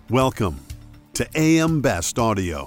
Welcome to AM Best Audio.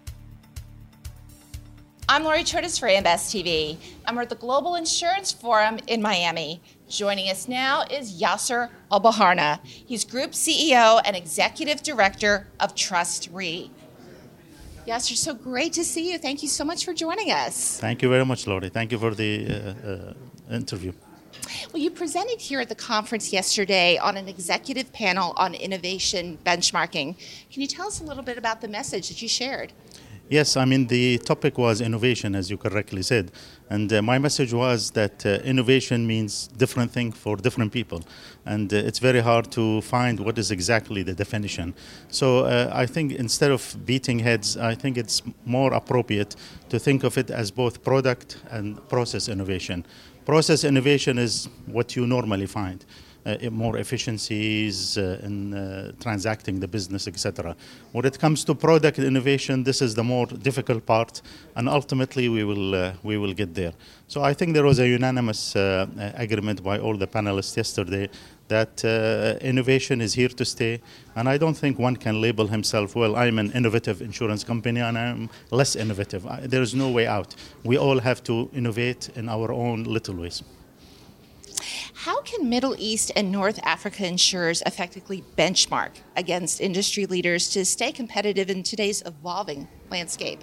I'm Lori Curtis for AM Best TV, and we're at the Global Insurance Forum in Miami. Joining us now is Yasser Al-Baharna. He's Group CEO and Executive Director of Trust Re. Yasser, so great to see you. Thank you so much for joining us. Thank you very much, Lori. Thank you for the interview. Well, you presented here at the conference yesterday on an executive panel on innovation benchmarking. Can you tell us a little bit about the message that you shared? Yes, I mean, the topic was innovation, as you correctly said. And my message was that innovation means different things for different people. And it's very hard to find what is exactly the definition. So I think instead of beating heads, I think it's more appropriate to think of it as both product and process innovation. Process innovation is what you normally find. More efficiencies in transacting the business, etc. When it comes to product innovation, this is the more difficult part, and ultimately we will get there. So I think there was a unanimous agreement by all the panelists yesterday that innovation is here to stay, and I don't think one can label himself, well, I'm an innovative insurance company and I'm less innovative. There is no way out. We all have to innovate in our own little ways. How can Middle East and North Africa insurers effectively benchmark against industry leaders to stay competitive in today's evolving landscape?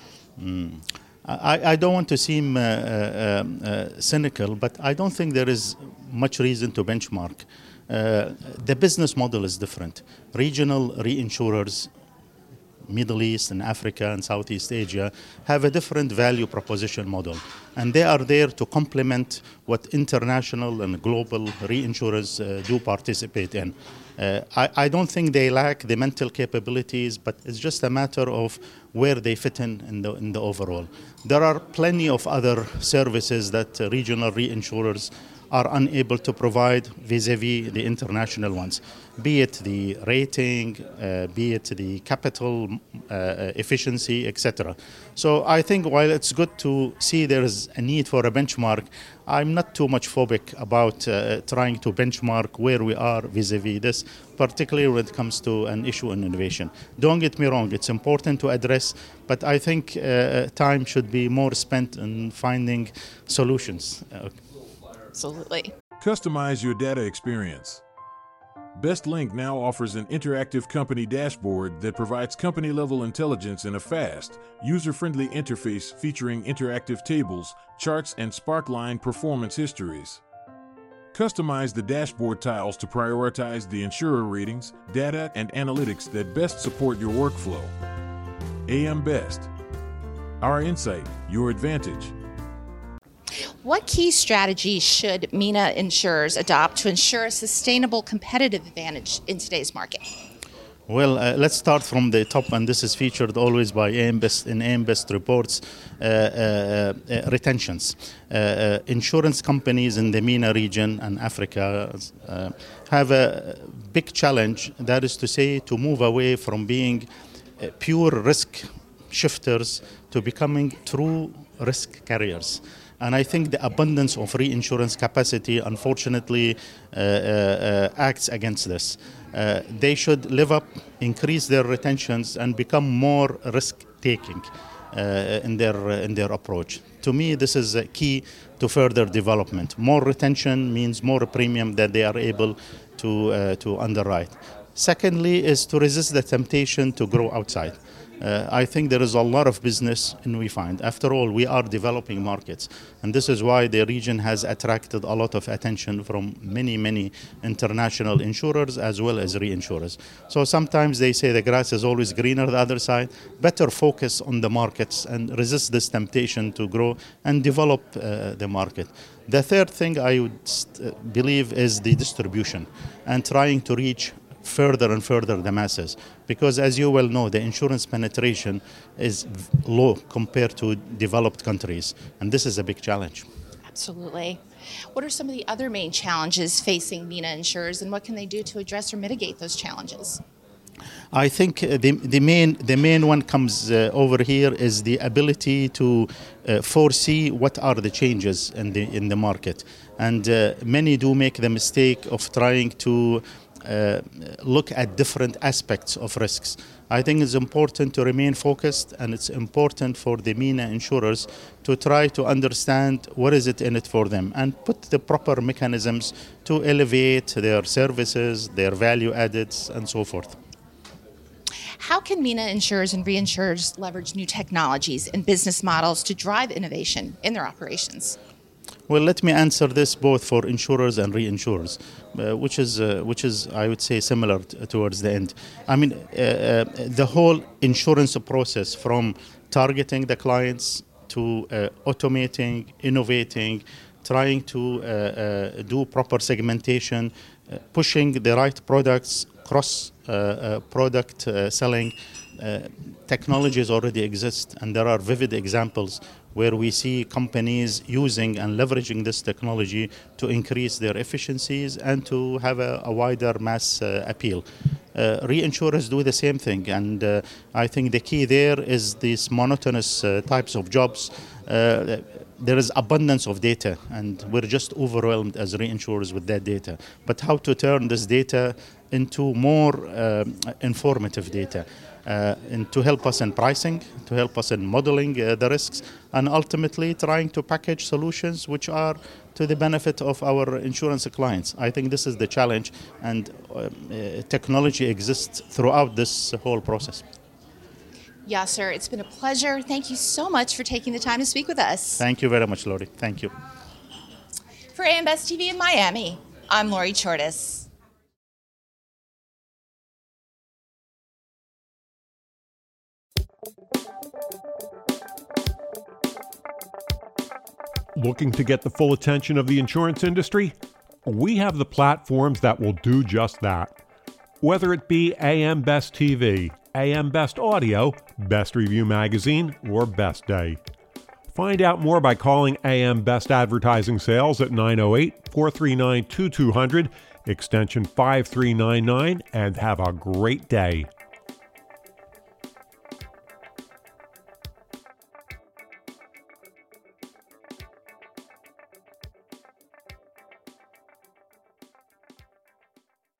I don't want to seem cynical, but I don't think there is much reason to benchmark. The business model is different. Regional reinsurers, Middle East and Africa and Southeast Asia, have a different value proposition model. And they are there to complement what international and global reinsurers do participate in. I don't think they lack the mental capabilities, but it's just a matter of where they fit in the overall. There are plenty of other services that regional reinsurers are unable to provide vis-a-vis the international ones, be it the rating, be it the capital efficiency, etc. So I think while it's good to see there is a need for a benchmark, I'm not too much phobic about trying to benchmark where we are vis-a-vis this, particularly when it comes to an issue in innovation. Don't get me wrong, it's important to address, but I think time should be more spent in finding solutions. Absolutely. Customize your data experience. BestLink now offers an interactive company dashboard that provides company-level intelligence in a fast, user-friendly interface featuring interactive tables, charts, and Sparkline performance histories. Customize the dashboard tiles to prioritize the insurer ratings, data, and analytics that best support your workflow. AM Best. Our insight, your advantage. What key strategies should MENA insurers adopt to ensure a sustainable competitive advantage in today's market? Well, let's start from the top, and this is featured always by AM Best in AM Best reports, retentions. Insurance companies in the MENA region and Africa have a big challenge, that is to say, to move away from being pure risk shifters to becoming true risk carriers. And I think the abundance of reinsurance capacity, unfortunately, acts against this. They should live up, increase their retentions, and become more risk-taking in their approach. To me, this is a key to further development. More retention means more premium that they are able to underwrite. Secondly, is to resist the temptation to grow outside. I think there is a lot of business, and we find, after all, we are developing markets. And this is why the region has attracted a lot of attention from many international insurers as well as reinsurers. So sometimes they say the grass is always greener the other side. Better focus on the markets and resist this temptation to grow and develop the market. The third thing I would believe is the distribution and trying to reach further and further the masses, because as you well know, the insurance penetration is low compared to developed countries, and this is a big challenge. Absolutely. What are some of the other main challenges facing MENA insurers, and what can they do to address or mitigate those challenges? I think the main one comes over here is the ability to foresee what are the changes in the market, and many do make the mistake of trying to look at different aspects of risks. I think it's important to remain focused, and it's important for the MENA insurers to try to understand what is it in it for them and put the proper mechanisms to elevate their services, their value addeds, and so forth. How can MENA insurers and reinsurers leverage new technologies and business models to drive innovation in their operations? Well, let me answer this both for insurers and reinsurers, which is I would say similar towards the end. I mean, the whole insurance process, from targeting the clients to automating, innovating, trying to do proper segmentation, pushing the right products, cross product selling. Technologies already exist, and there are vivid examples where we see companies using and leveraging this technology to increase their efficiencies and to have a wider mass appeal. Reinsurers do the same thing, and I think the key there is these monotonous types of jobs. There is abundance of data, and we're just overwhelmed as reinsurers with that data. But how to turn this data into more informative data, and to help us in pricing, to help us in modeling the risks, and ultimately trying to package solutions which are to the benefit of our insurance clients. I think this is the challenge, and technology exists throughout this whole process. Yasser, it's been a pleasure. Thank you so much for taking the time to speak with us. Thank you very much, Lori. Thank you. For AM Best TV in Miami, I'm Lori Chortis. Looking to get the full attention of the insurance industry? We have the platforms that will do just that. Whether it be AM Best TV, AM Best Audio, Best Review Magazine, or Best Day. Find out more by calling AM Best Advertising Sales at 908-439-2200, extension 5399, and have a great day.